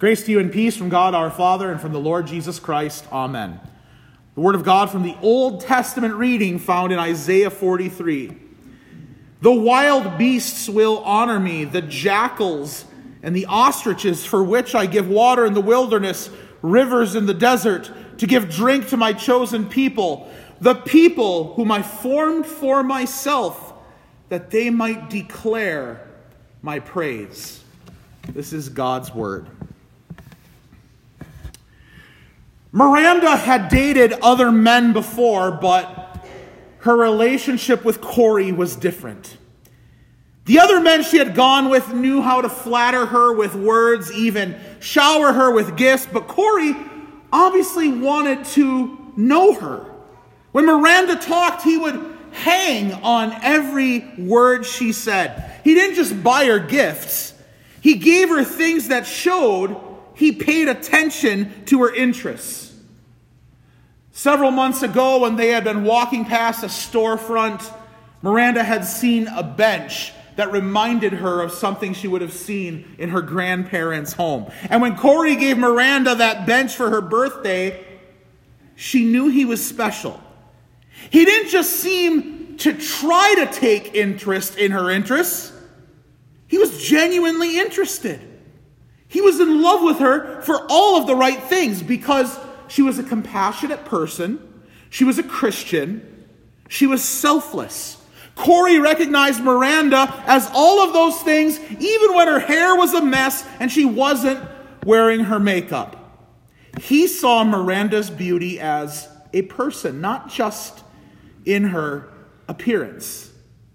Grace to you and peace from God our Father and from the Lord Jesus Christ. Amen. The word of God from the Old Testament reading found in Isaiah 43. The wild beasts will honor me, the jackals and the ostriches, for which I give water in the wilderness, rivers in the desert, to give drink to my chosen people, the people whom I formed for myself, that they might declare my praise. This is God's word. Miranda had dated other men before, but her relationship with Corey was different. The other men she had gone with knew how to flatter her with words, even shower her with gifts, but Corey obviously wanted to know her. When Miranda talked, he would hang on every word she said. He didn't just buy her gifts. He gave her things that showed he paid attention to her interests. Several months ago, when they had been walking past a storefront, Miranda had seen a bench that reminded her of something she would have seen in her grandparents' home. And when Corey gave Miranda that bench for her birthday, she knew he was special. He didn't just seem to try to take interest in her interests. He was genuinely interested. He was in love with her for all of the right things, because she was a compassionate person, she was a Christian, she was selfless. Corey recognized Miranda as all of those things, even when her hair was a mess and she wasn't wearing her makeup. He saw Miranda's beauty as a person, not just in her appearance.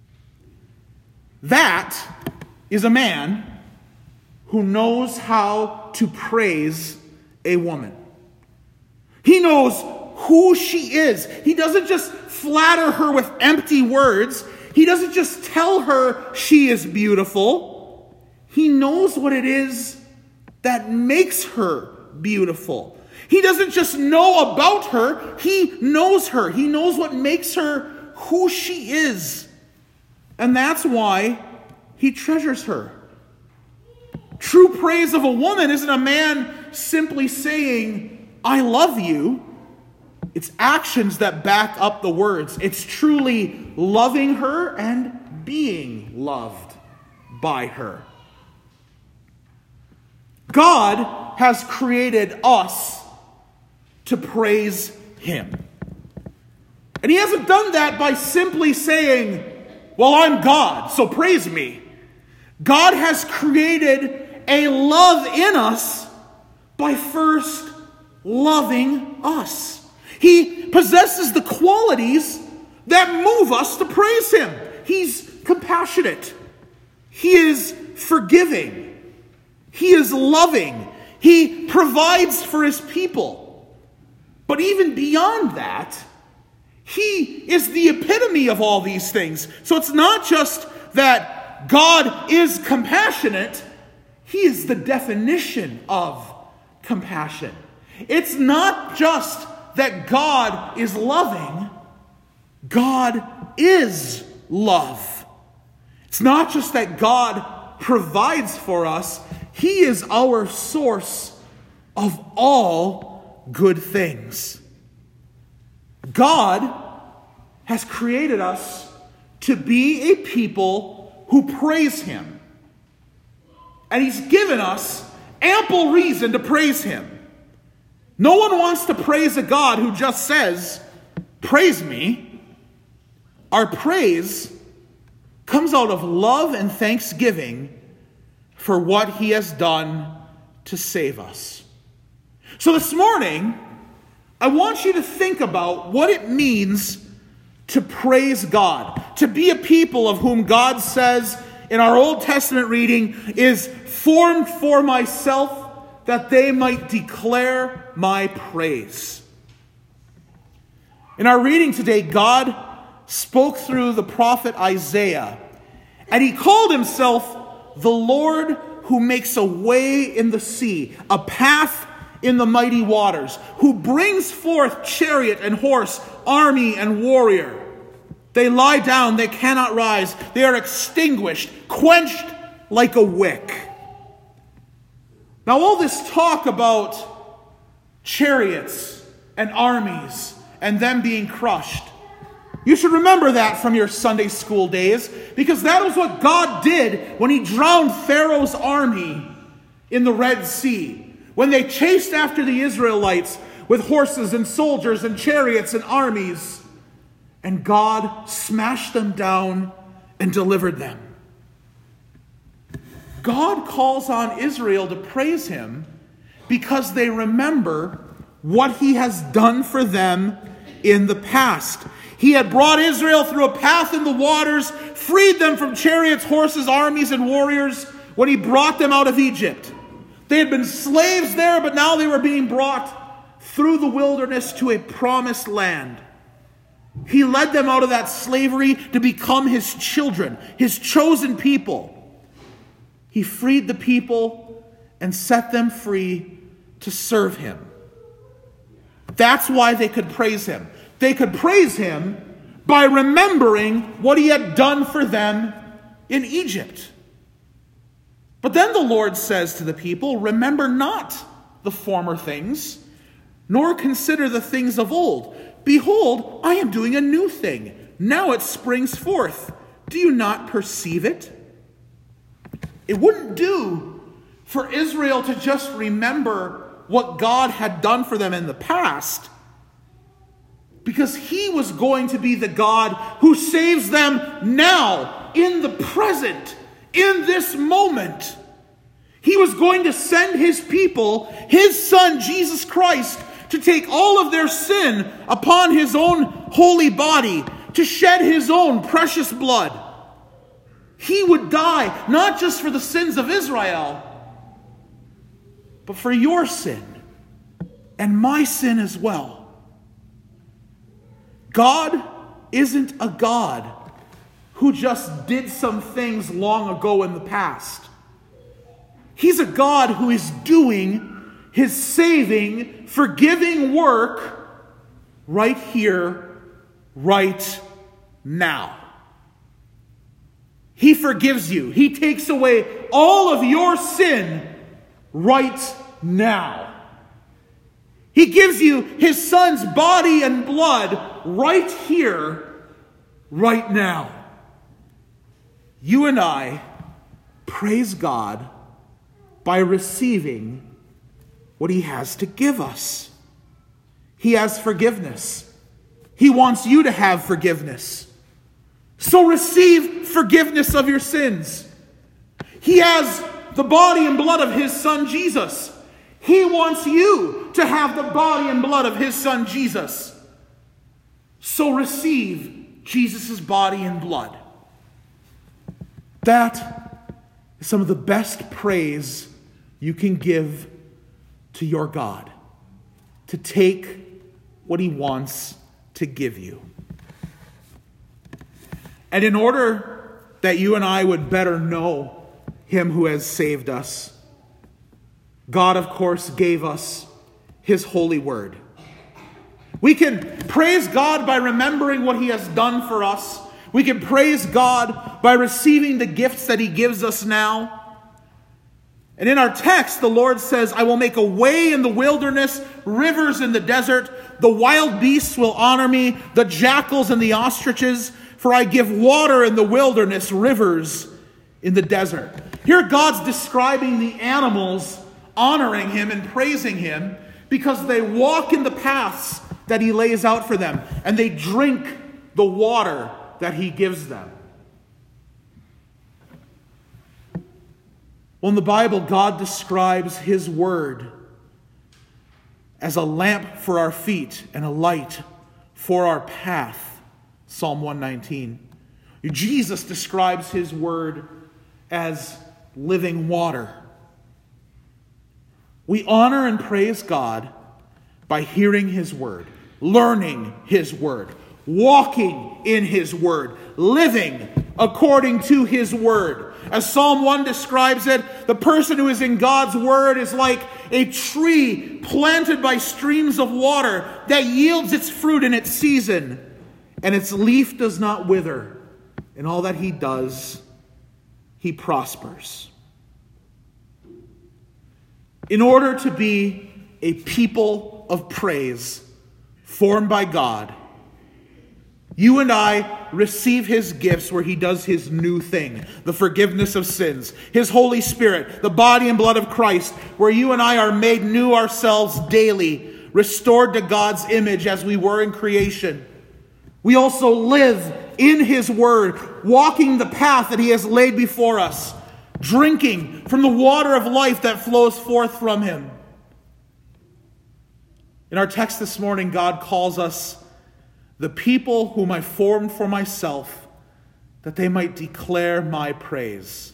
That is a man who knows how to praise a woman. He knows who she is. He doesn't just flatter her with empty words. He doesn't just tell her she is beautiful. He knows what it is that makes her beautiful. He doesn't just know about her. He knows her. He knows what makes her who she is. And that's why he treasures her. True praise of a woman isn't a man simply saying, I love you. It's actions that back up the words. It's truly loving her and being loved by her. God has created us to praise Him. And He hasn't done that by simply saying, well, I'm God, so praise me. God has created a love in us by first loving us. He possesses the qualities that move us to praise Him. He's compassionate. He is forgiving. He is loving. He provides for His people. But even beyond that, He is the epitome of all these things. So it's not just that God is compassionate. He is the definition of compassion. It's not just that God is loving. God is love. It's not just that God provides for us. He is our source of all good things. God has created us to be a people who praise Him. And He's given us ample reason to praise Him. No one wants to praise a God who just says, praise me. Our praise comes out of love and thanksgiving for what He has done to save us. So this morning, I want you to think about what it means to praise God, to be a people of whom God says in our Old Testament reading is formed for myself, that they might declare my praise. In our reading today, God spoke through the prophet Isaiah, and He called Himself the Lord who makes a way in the sea, a path in the mighty waters, who brings forth chariot and horse, army and warrior. They lie down, they cannot rise. They are extinguished, quenched like a wick. Now, all this talk about chariots and armies and them being crushed, you should remember that from your Sunday school days, because that was what God did when he drowned Pharaoh's army in the Red Sea, when they chased after the Israelites with horses and soldiers and chariots and armies, and God smashed them down and delivered them. God calls on Israel to praise him because they remember what he has done for them in the past. He had brought Israel through a path in the waters, freed them from chariots, horses, armies, and warriors when he brought them out of Egypt. They had been slaves there, but now they were being brought through the wilderness to a promised land. He led them out of that slavery to become his children, his chosen people. He freed the people and set them free to serve him. That's why they could praise him. They could praise him by remembering what he had done for them in Egypt. But then the Lord says to the people, remember not the former things, nor consider the things of old. Behold, I am doing a new thing. Now it springs forth. Do you not perceive it? It wouldn't do for Israel to just remember what God had done for them in the past, because he was going to be the God who saves them now, in the present, in this moment. He was going to send his people, his son Jesus Christ, to take all of their sin upon his own holy body, to shed his own precious blood. He would die not just for the sins of Israel, but for your sin and my sin as well. God isn't a God who just did some things long ago in the past. He's a God who is doing his saving, forgiving work right here, right now. He forgives you. He takes away all of your sin right now. He gives you his son's body and blood right here, right now. You and I praise God by receiving what he has to give us. He has forgiveness. He wants you to have forgiveness. So receive forgiveness of your sins. He has the body and blood of his son Jesus. He wants you to have the body and blood of his son Jesus. So receive Jesus' body and blood. That is some of the best praise you can give to your God. To take what he wants to give you. And in order that you and I would better know him who has saved us, God, of course, gave us his holy word. We can praise God by remembering what he has done for us. We can praise God by receiving the gifts that he gives us now. And in our text, the Lord says, I will make a way in the wilderness, rivers in the desert. The wild beasts will honor me, the jackals and the ostriches, for I give water in the wilderness, rivers in the desert. Here God's describing the animals honoring him and praising him because they walk in the paths that he lays out for them, and they drink the water that he gives them. Well, in the Bible, God describes his word as a lamp for our feet and a light for our path. Psalm 119. Jesus describes his word as living water. We honor and praise God by hearing his word, learning his word, walking in his word, living according to his word. As Psalm 1 describes it, the person who is in God's word is like a tree planted by streams of water that yields its fruit in its season, and its leaf does not wither. In all that he does, he prospers. In order to be a people of praise formed by God, you and I receive his gifts where he does his new thing, the forgiveness of sins, his Holy Spirit, the body and blood of Christ, where you and I are made new ourselves daily, restored to God's image as we were in creation. We also live in his word, walking the path that he has laid before us, drinking from the water of life that flows forth from him. In our text this morning, God calls us the people whom I formed for myself, that they might declare my praise.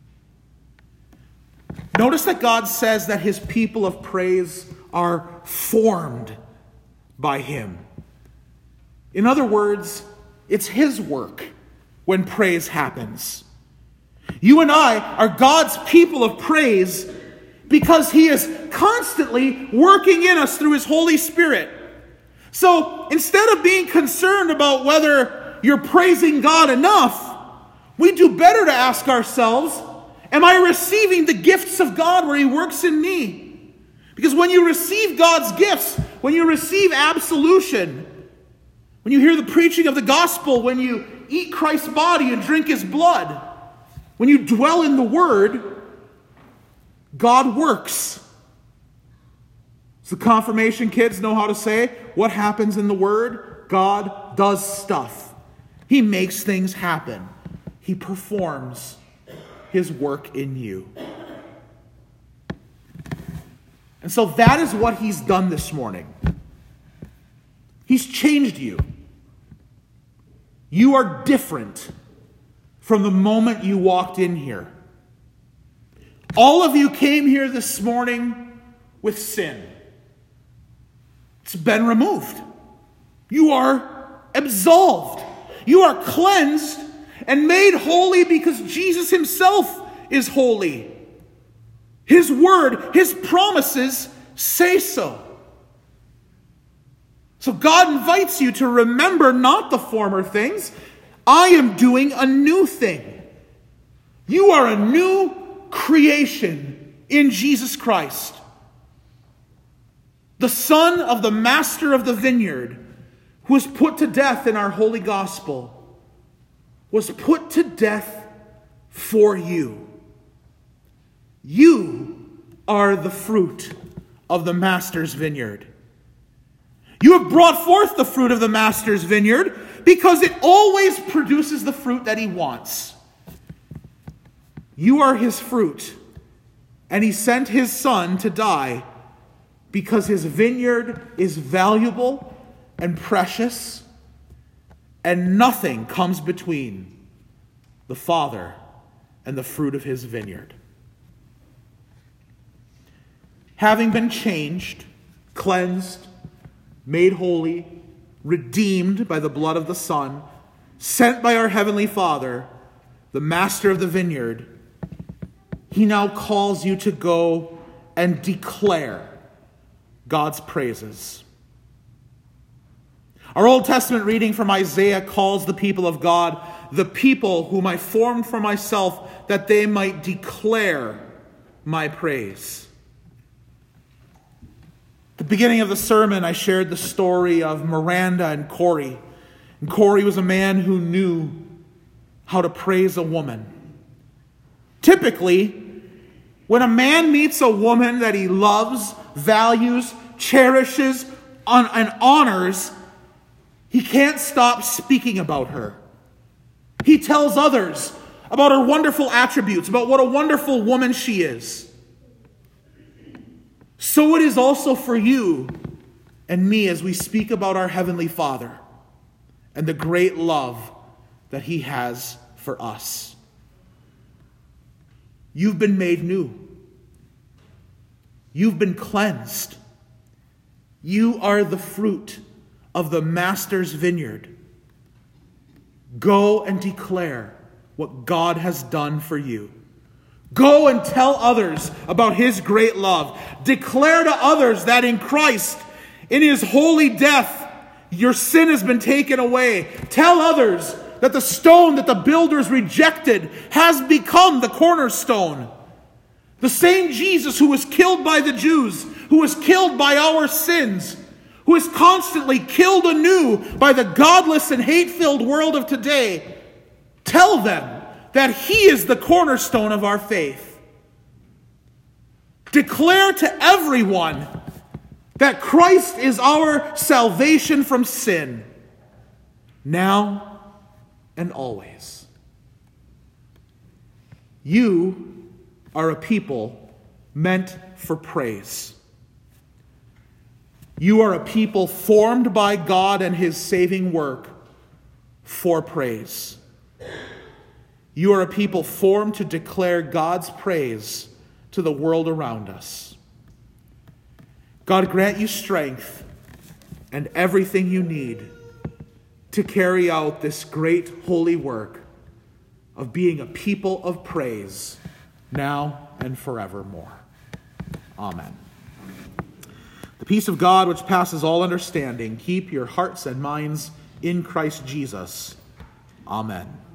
Notice that God says that his people of praise are formed by him. In other words, it's his work when praise happens. You and I are God's people of praise because he is constantly working in us through his Holy Spirit. So instead of being concerned about whether you're praising God enough, we do better to ask ourselves, am I receiving the gifts of God where he works in me? Because when you receive God's gifts, when you receive absolution, when you hear the preaching of the gospel, when you eat Christ's body and drink his blood, when you dwell in the word, God works. So confirmation kids know how to say, what happens in the word? God does stuff. He makes things happen. He performs his work in you. And so that is what he's done this morning. He's changed you. You are different from the moment you walked in here. All of you came here this morning with sin. It's been removed. You are absolved. You are cleansed and made holy because Jesus himself is holy. His word, his promises say so. So God invites you to remember not the former things. I am doing a new thing. You are a new creation in Jesus Christ. The son of the master of the vineyard, who was put to death in our holy gospel, was put to death for you. You are the fruit of the master's vineyard. You have brought forth the fruit of the master's vineyard because it always produces the fruit that he wants. You are his fruit, and he sent his son to die because his vineyard is valuable and precious, and nothing comes between the Father and the fruit of his vineyard. Having been changed, cleansed, made holy, redeemed by the blood of the Son, sent by our Heavenly Father, the master of the vineyard, he now calls you to go and declare God's praises. Our Old Testament reading from Isaiah calls the people of God the people whom I formed for myself, that they might declare my praise. At the beginning of the sermon, I shared the story of Miranda and Corey. And Corey was a man who knew how to praise a woman. Typically, when a man meets a woman that he loves, values, cherishes, and honors, he can't stop speaking about her. He tells others about her wonderful attributes, about what a wonderful woman she is. So it is also for you and me as we speak about our Heavenly Father and the great love that he has for us. You've been made new. You've been cleansed. You are the fruit of the master's vineyard. Go and declare what God has done for you. Go and tell others about his great love. Declare to others that in Christ, in his holy death, your sin has been taken away. Tell others that the stone that the builders rejected has become the cornerstone. The same Jesus who was killed by the Jews, who was killed by our sins, who is constantly killed anew by the godless and hate-filled world of today, tell them that he is the cornerstone of our faith. Declare to everyone that Christ is our salvation from sin, now and always. You are a people meant for praise. You are a people formed by God and his saving work for praise. You are a people formed to declare God's praise to the world around us. God grant you strength and everything you need to carry out this great holy work of being a people of praise now and forevermore. Amen. The peace of God, which passes all understanding, keep your hearts and minds in Christ Jesus. Amen.